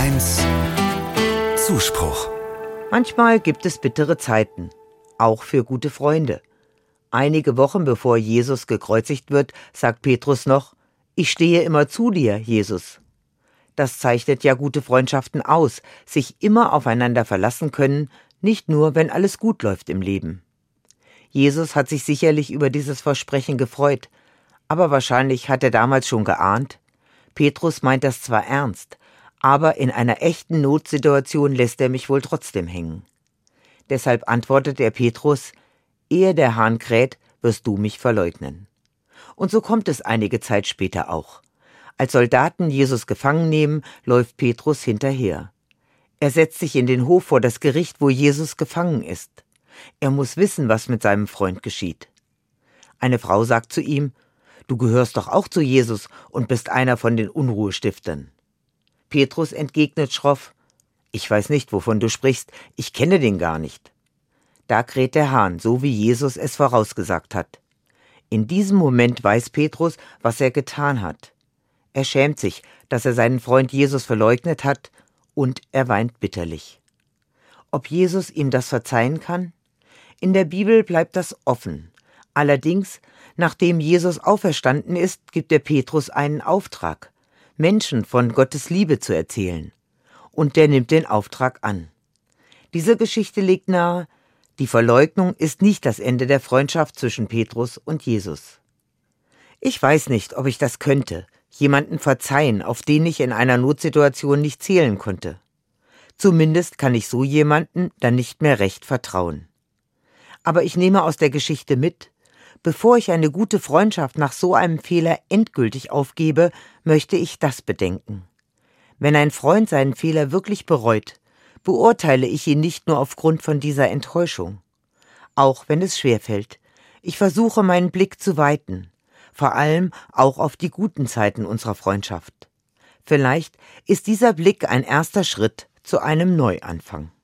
1 Zuspruch. Manchmal gibt es bittere Zeiten, auch für gute Freunde. Einige Wochen bevor Jesus gekreuzigt wird, sagt Petrus noch: Ich stehe immer zu dir, Jesus. Das zeichnet ja gute Freundschaften aus, sich immer aufeinander verlassen können, nicht nur, wenn alles gut läuft im Leben. Jesus hat sich sicherlich über dieses Versprechen gefreut, aber wahrscheinlich hat er damals schon geahnt: Petrus meint das zwar ernst, aber in einer echten Notsituation lässt er mich wohl trotzdem hängen. Deshalb antwortet er Petrus: Ehe der Hahn kräht, wirst du mich verleugnen. Und so kommt es einige Zeit später auch. Als Soldaten Jesus gefangen nehmen, läuft Petrus hinterher. Er setzt sich in den Hof vor das Gericht, wo Jesus gefangen ist. Er muss wissen, was mit seinem Freund geschieht. Eine Frau sagt zu ihm: Du gehörst doch auch zu Jesus und bist einer von den Unruhestiftern. Petrus entgegnet schroff: Ich weiß nicht, wovon du sprichst, ich kenne den gar nicht. Da kräht der Hahn, so wie Jesus es vorausgesagt hat. In diesem Moment weiß Petrus, was er getan hat. Er schämt sich, dass er seinen Freund Jesus verleugnet hat, und er weint bitterlich. Ob Jesus ihm das verzeihen kann? In der Bibel bleibt das offen. Allerdings, nachdem Jesus auferstanden ist, gibt er Petrus einen Auftrag, Menschen von Gottes Liebe zu erzählen. Und der nimmt den Auftrag an. Diese Geschichte legt nahe: Die Verleugnung ist nicht das Ende der Freundschaft zwischen Petrus und Jesus. Ich weiß nicht, ob ich das könnte, jemanden verzeihen, auf den ich in einer Notsituation nicht zählen konnte. Zumindest kann ich so jemanden dann nicht mehr recht vertrauen. Aber ich nehme aus der Geschichte mit: Bevor ich eine gute Freundschaft nach so einem Fehler endgültig aufgebe, möchte ich das bedenken. Wenn ein Freund seinen Fehler wirklich bereut, beurteile ich ihn nicht nur aufgrund von dieser Enttäuschung. Auch wenn es schwerfällt. Ich versuche, meinen Blick zu weiten. Vor allem auch auf die guten Zeiten unserer Freundschaft. Vielleicht ist dieser Blick ein erster Schritt zu einem Neuanfang.